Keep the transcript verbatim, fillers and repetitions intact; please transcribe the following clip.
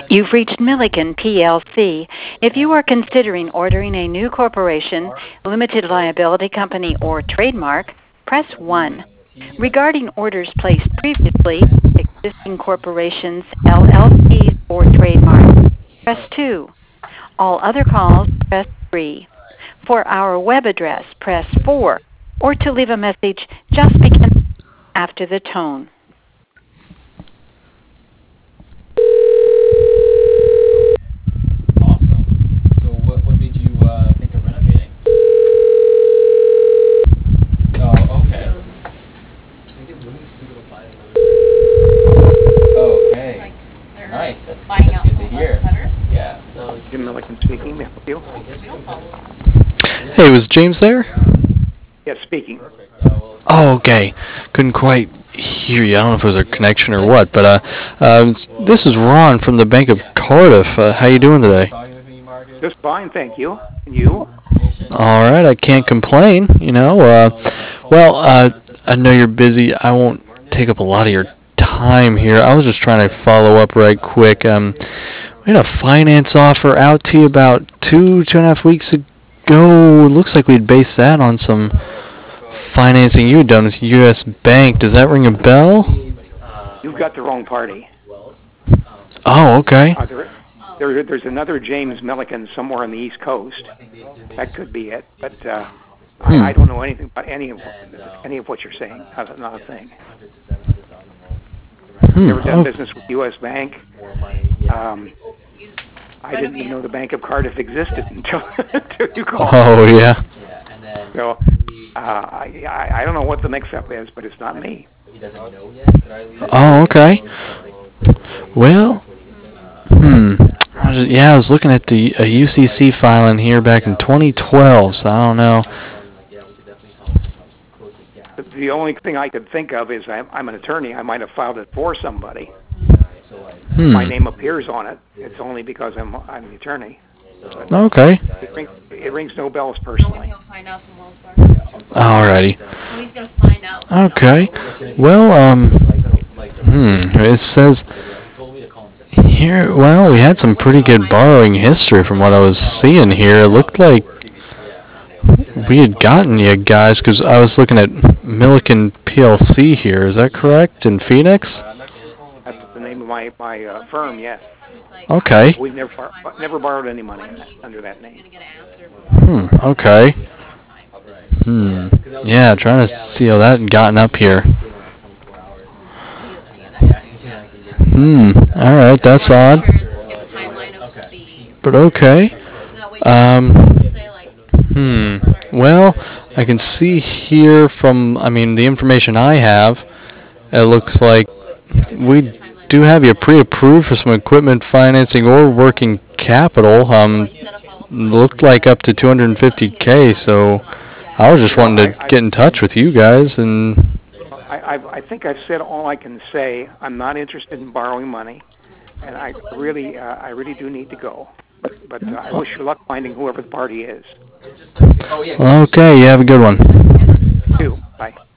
You've reached Milliken P L C. If you are considering ordering a new corporation, limited liability company, or trademark, press one. Regarding orders placed previously, existing corporations, L L Cs, or trademarks, press two. All other calls, press three. For our web address, press four. Or to leave a message, just begin after the tone. So what, what made you uh, think of renovating? Oh, okay. Okay. Nice. That's, that's good to hear. Yeah. Jim Milliken speaking. May I help you? Hey, was James there? Yes, speaking. Oh, okay. Couldn't quite hear you. I don't know if it was a connection or what, but uh, uh this is Ron from the Bank of Cardiff. Uh, how you doing today? Just fine, thank you. And you? All right, I can't complain. You know, uh, well, uh, I know you're busy. I won't take up a lot of your time here. I was just trying to follow up right quick. Um, we had a finance offer out to you about two, two and a half weeks ago. It looks like we'd based that on some financing you had done with U S Bank. Does that ring a bell? You've got the wrong party. Oh, okay. Uh, there, there, there's another James Milliken somewhere on the East Coast. That could be it, but uh, Hmm. I, I don't know anything about any of any of what you're saying. Not, a- not a thing. Hmm. Never done Oh, business with U S Bank. Um, I didn't even know the Bank of Cardiff existed until, until you called. oh yeah. So uh, I, I I don't know what the mix-up is, but it's not me. Oh, okay. Well, hmm. I was, yeah, I was looking at the uh, U C C filing here back in twenty twelve, so I don't know. But the only thing I could think of is I'm, I'm an attorney. I might have filed it for somebody. Hmm. My name appears on it. It's only because I'm I'm the attorney. But Okay. it, rings, it rings no bells personally. Alrighty. Okay. Well, um, hmm. It says here. Well, we had some pretty good borrowing history from what I was seeing here. It looked like we had gotten you guys because I was looking at Milliken P L C here. Is that correct? In Phoenix? That's the name of my my uh, firm. Yes. Okay. We've never bar- never borrowed any money in that, under that name. Hmm. Okay. Hmm. Yeah, trying to see how that had gotten up here. Hmm. All right, that's odd. But okay. Um. Hmm. Well, I can see here from, I mean, the information I have, it looks like we do have you pre-approved for some equipment financing or working capital. Um, looked like up to two hundred fifty K. So I was just Well, wanting to I, I, get in touch with you guys and. I, I I think I've said all I can say. I'm not interested in borrowing money, and I really uh, I really do need to go. But but uh, I wish you luck finding whoever the party is. Okay, you have a good one. You too. Bye.